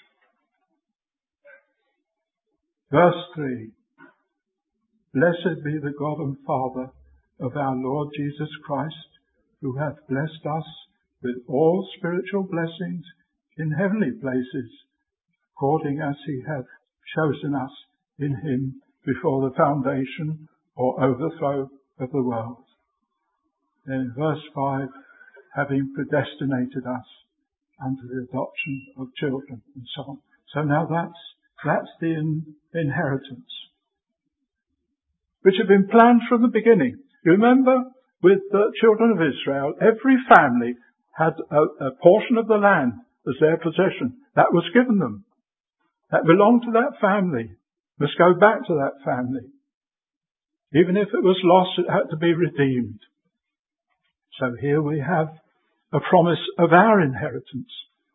Verse three, blessed be the God and Father of our Lord Jesus Christ, who hath blessed us with all spiritual blessings in heavenly places, according as he hath chosen us in him before the foundation or overthrow of the world. Then verse five, having predestinated us unto the adoption of children, and so on. So now that's, that's the in, inheritance, which had been planned from the beginning. You remember, with the children of Israel, every family had a, a portion of the land as their possession. That was given them. That belonged to that family. Must go back to that family. Even if it was lost, it had to be redeemed. So here we have a promise of our inheritance.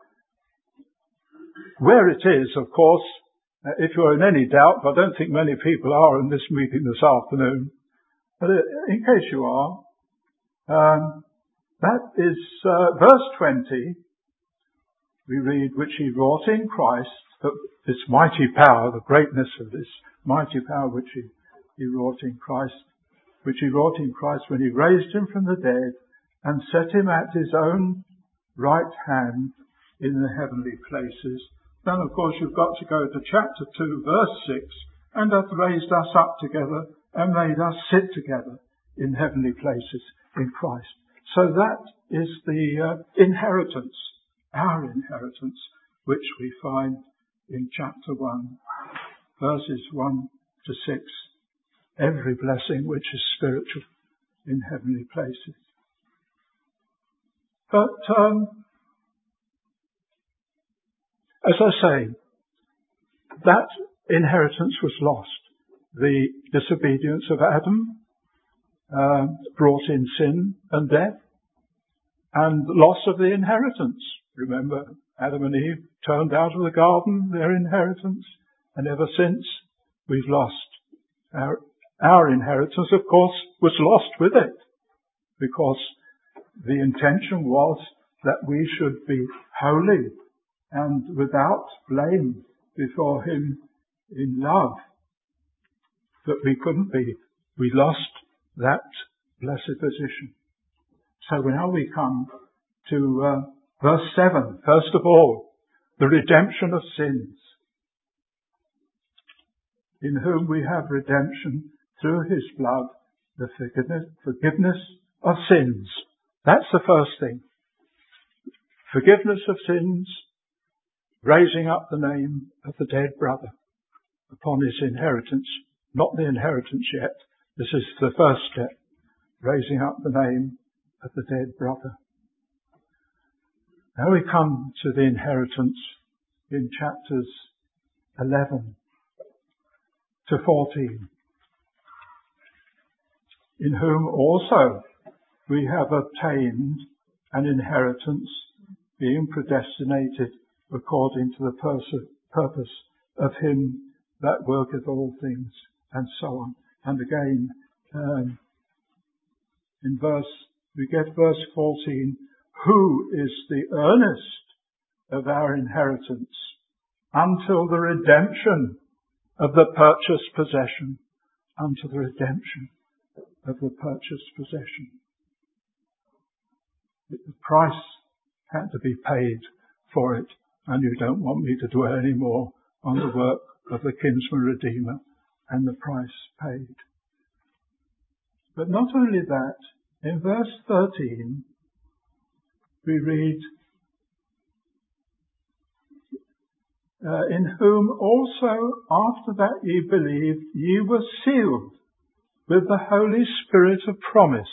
Where it is, of course, if you're in any doubt, but I don't think many people are in this meeting this afternoon, but in case you are, um, that is uh, verse twenty. We read, which he wrought in Christ, this mighty power, the greatness of this mighty power which he, he wrought in Christ, which he wrought in Christ when he raised him from the dead and set him at his own right hand in the heavenly places. Then, of course, you've got to go to chapter two, verse six, and hath raised us up together and made us sit together in heavenly places in Christ. So that is the uh, inheritance, our inheritance, which we find in chapter one, verses one to six. Every blessing which is spiritual in heavenly places. But, um, as I say, that inheritance was lost. The disobedience of Adam uh, brought in sin and death, and loss of the inheritance. Remember, Adam and Eve turned out of the garden their inheritance, and ever since we've lost our, our inheritance. Of course, was lost with it, because the intention was that we should be holy and without blame before him in love. But we couldn't be. We lost that blessed position. So now we come to uh, verse seven. First of all, the redemption of sins. In whom we have redemption through his blood, the forgiveness, forgiveness of sins. That's the first thing. Forgiveness of sins, raising up the name of the dead brother upon his inheritance. Not the inheritance yet. This is the first step. Raising up the name of the dead brother. Now we come to the inheritance in chapters eleven to fourteen, in whom also we have obtained an inheritance, being predestinated according to the pers- purpose of him that worketh all things, and so on. And again, um, in verse, we get verse fourteen, who is the earnest of our inheritance until the redemption of the purchased possession, unto the redemption of the purchased possession. The price had to be paid for it, and you don't want me to dwell any more on the work of the kinsman redeemer and the price paid. But not only that, in verse thirteen, we read, uh, in whom also after that ye believed, ye were sealed with the Holy Spirit of promise.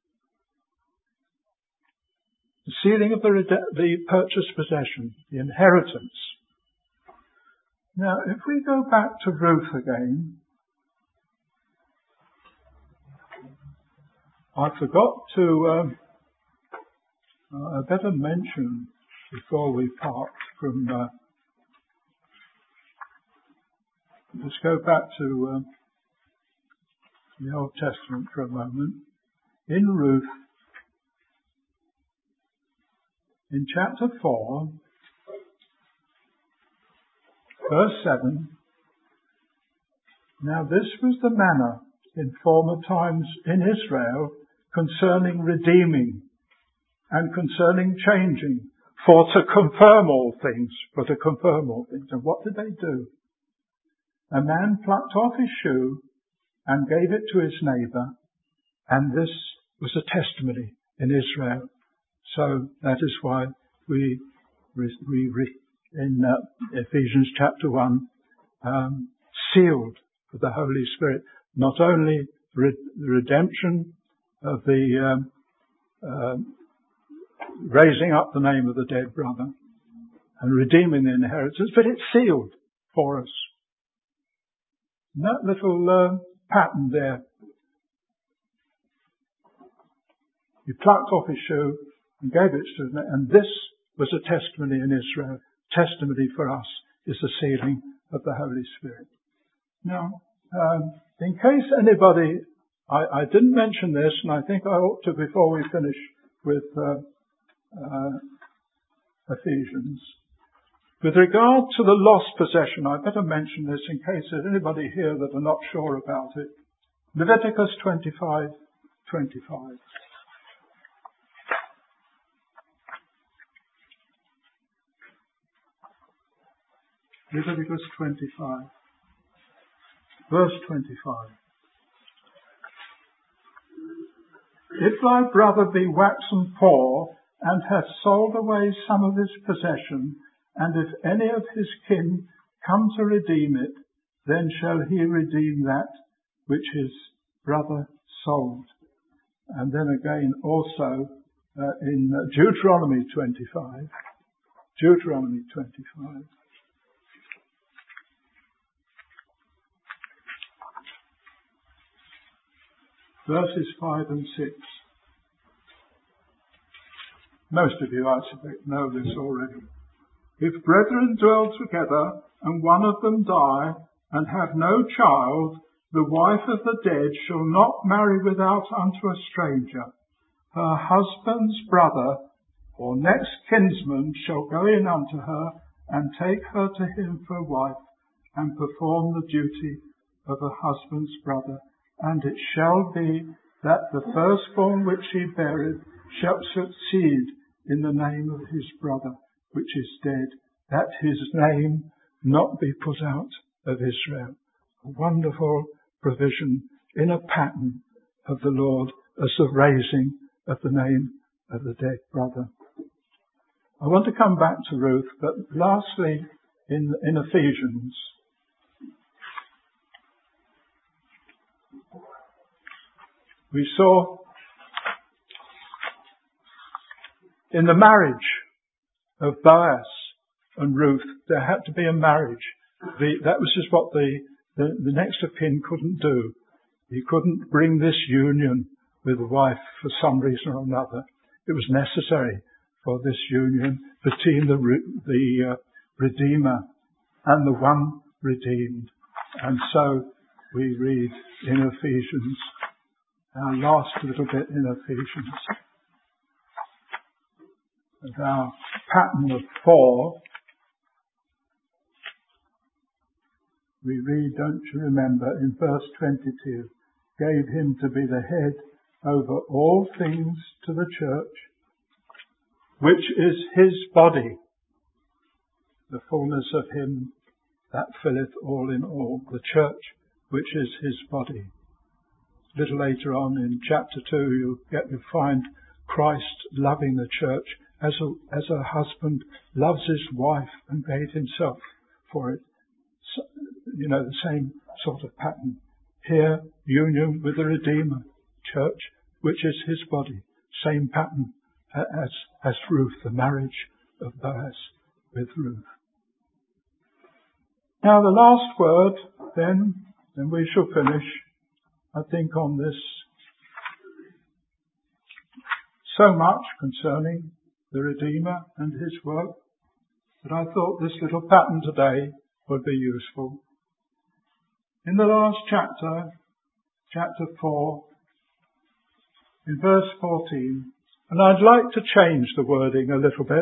The sealing of the, the purchased possession, the inheritance. Now, if we go back to Ruth again, I forgot to, um, uh, I better mention before we part from, uh, let's go back to um, the Old Testament for a moment. In Ruth, in chapter four, verse seven, now this was the manner in former times in Israel concerning redeeming and concerning changing, for to confirm all things, for to confirm all things. And what did they do? A man plucked off his shoe and gave it to his neighbour, and this was a testimony in Israel. So that is why we, we in uh, Ephesians chapter one, um, sealed with the Holy Spirit, not only re- the redemption of the um, uh, raising up the name of the dead brother and redeeming the inheritance, but it's sealed for us. And that little uh, pattern there, he plucked off his shoe and gave it to them, and this was a testimony in Israel. Testimony for us is the sealing of the Holy Spirit. Now, um, in case anybody, I, I didn't mention this, and I think I ought to before we finish with uh, uh, Ephesians. With regard to the lost possession, I better mention this in case there's anybody here that are not sure about it. Leviticus twenty-five twenty-five. Leviticus twenty-five, verse twenty-five. If thy brother be waxen poor, and hath sold away some of his possession, and if any of his kin come to redeem it, then shall he redeem that which his brother sold. And then again also uh, in Deuteronomy twenty-five, Deuteronomy twenty-five. Verses five and six. Most of you, I suspect, know this already. If brethren dwell together, and one of them die, and have no child, the wife of the dead shall not marry without unto a stranger. Her husband's brother, or next kinsman, shall go in unto her, and take her to him for a wife, and perform the duty of a husband's brother. And it shall be that the firstborn which he beareth shall succeed in the name of his brother which is dead, that his name not be put out of Israel. A wonderful provision in a pattern of the Lord as the raising of the name of the dead brother. I want to come back to Ruth, but lastly in, in Ephesians, we saw in the marriage of Boaz and Ruth, there had to be a marriage. The, that was just what the, the, the next of kin couldn't do. He couldn't bring this union with the wife for some reason or another. It was necessary for this union between the, the uh, Redeemer and the one redeemed. And so we read in Ephesians, our last little bit in Ephesians, of our pattern of four, we read, don't you remember, in verse twenty-two, gave him to be the head over all things to the church, which is his body, the fullness of him that filleth all in all, the church, which is his body. A little later on in chapter two, you'll get to find Christ loving the church as a, as a husband loves his wife and gave himself for it. So, you know, the same sort of pattern. Here, union with the Redeemer, church, which is his body. Same pattern as, as Ruth, the marriage of Boaz with Ruth. Now the last word, then, and we shall finish, I think, on this. So much concerning the Redeemer and his work, that I thought this little pattern today would be useful. In the last chapter, chapter four, in verse fourteen, and I'd like to change the wording a little bit.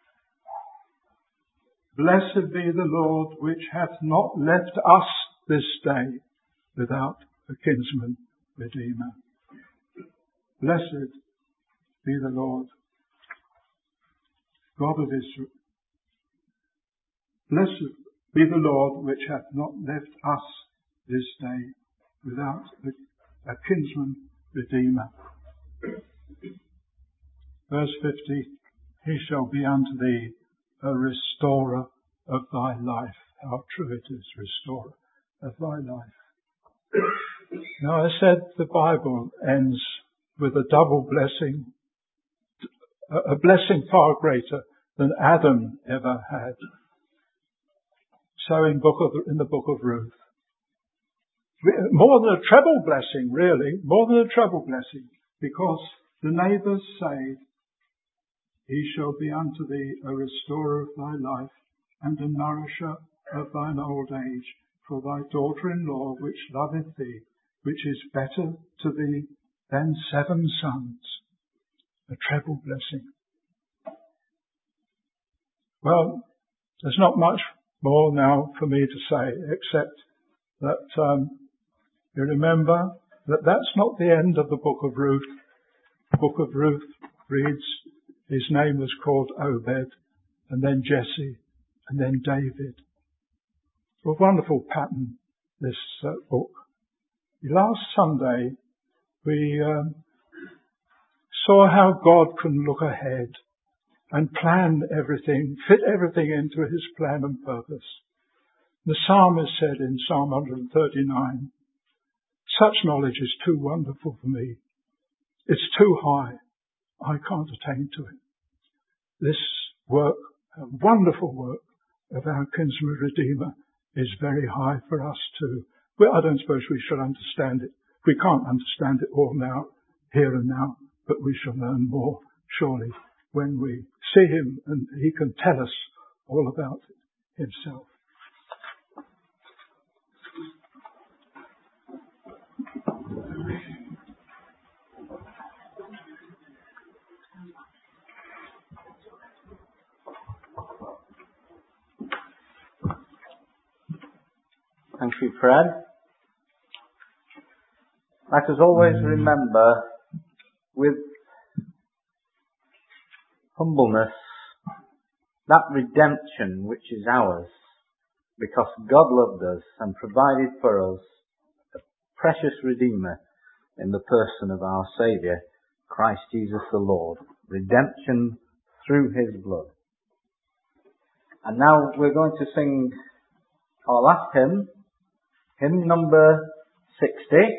Blessed be the Lord, which hath not left us this day without a kinsman redeemer. Blessed be the Lord, God of Israel. Blessed be the Lord, which hath not left us this day without a, a kinsman redeemer. Verse fifty, he shall be unto thee a restorer of thy life. How true it is, restorer of thy life. Now I said the Bible ends with a double blessing, a blessing far greater than Adam ever had. So in book of, in the book of Ruth. More than a treble blessing, really, more than a treble blessing, because the neighbours say, he shall be unto thee a restorer of thy life, and a nourisher of thine old age, for thy daughter-in-law which loveth thee, which is better to thee than seven sons. A treble blessing. Well, there's not much more now for me to say, except that um, you remember that that's not the end of the book of Ruth. The book of Ruth reads, his name was called Obed, and then Jesse, and then David. A wonderful pattern, this uh, book. Last Sunday, we um, saw how God can look ahead and plan everything, fit everything into his plan and purpose. The psalmist said in Psalm one thirty-nine, such knowledge is too wonderful for me. It's too high. I can't attain to it. This work, a wonderful work of our kinsman redeemer, is very high for us too. Well, I don't suppose we shall understand it. We can't understand it all now, here and now, but we shall learn more, surely, when we see him and he can tell us all about it himself. Thank you, Fred. Let us always remember with humbleness that redemption which is ours, because God loved us and provided for us a precious Redeemer in the person of our Saviour, Christ Jesus the Lord. Redemption through his blood. And now we're going to sing our last hymn, hymn number sixty.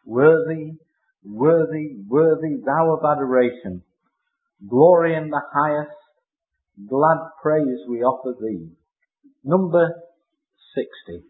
Worthy, worthy, worthy thou of adoration. Glory in the highest, glad praise we offer thee. Number sixty.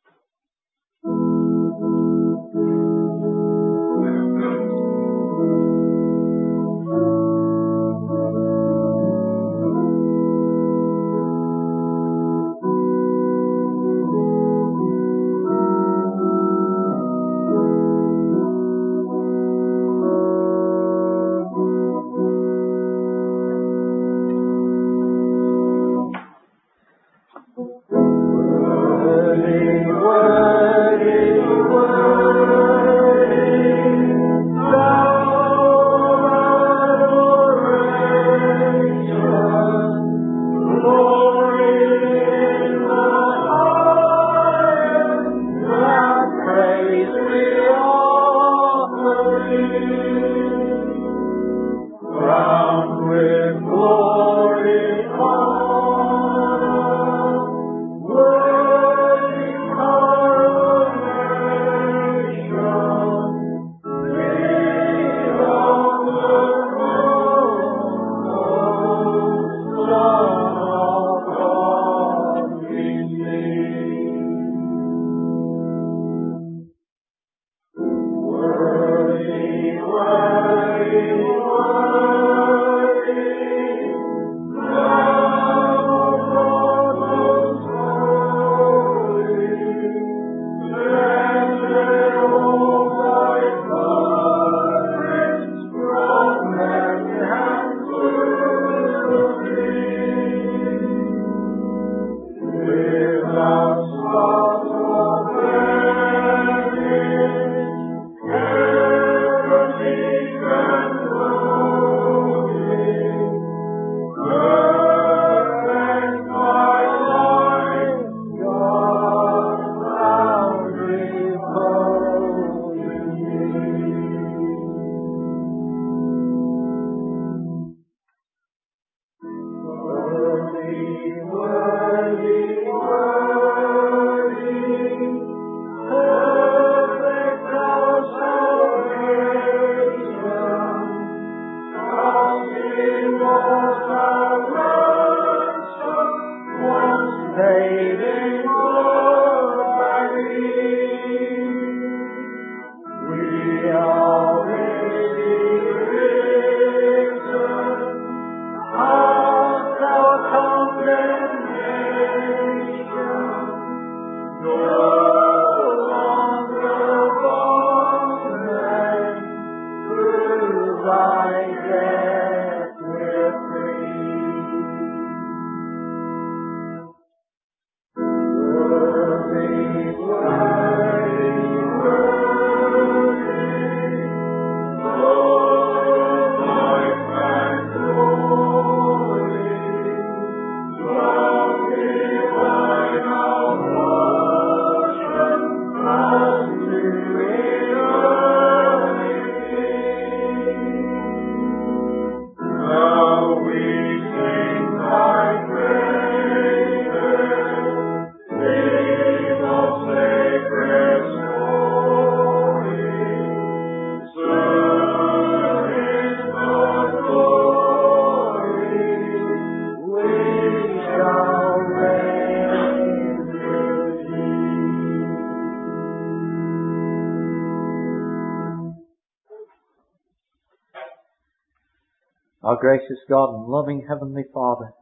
Our gracious God and loving Heavenly Father,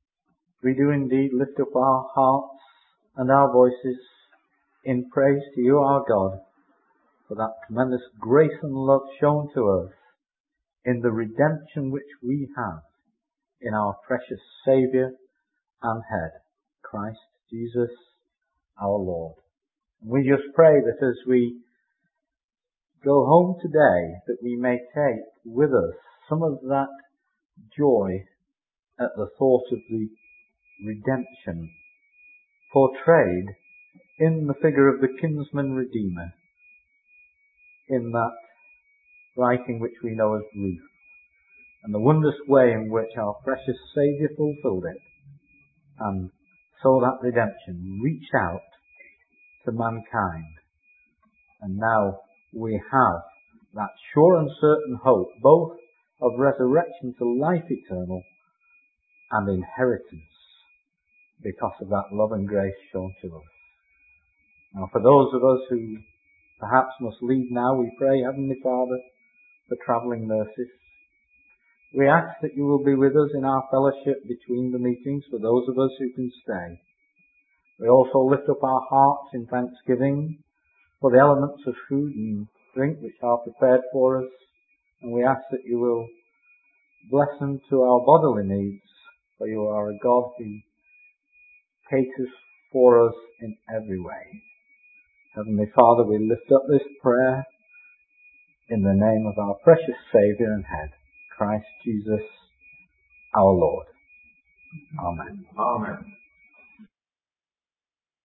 we do indeed lift up our hearts and our voices in praise to you, our God, for that tremendous grace and love shown to us in the redemption which we have in our precious Saviour and Head, Christ Jesus our Lord. And we just pray that as we go home today, that we may take with us some of that joy at the thought of the redemption portrayed in the figure of the kinsman redeemer in that writing which we know as Ruth, and the wondrous way in which our precious Saviour fulfilled it and so that redemption reached out to mankind. And now we have that sure and certain hope, both of resurrection to life eternal and inheritance, because of that love and grace shown to us. Now, for those of us who perhaps must leave now, we pray, Heavenly Father, for travelling mercies. We ask that you will be with us in our fellowship between the meetings for those of us who can stay. We also lift up our hearts in thanksgiving for the elements of food and drink which are prepared for us, and we ask that you will bless them to our bodily needs, for you are a God who caters for us in every way. Heavenly Father, we lift up this prayer in the name of our precious Saviour and Head, Christ Jesus our Lord. Amen. Amen.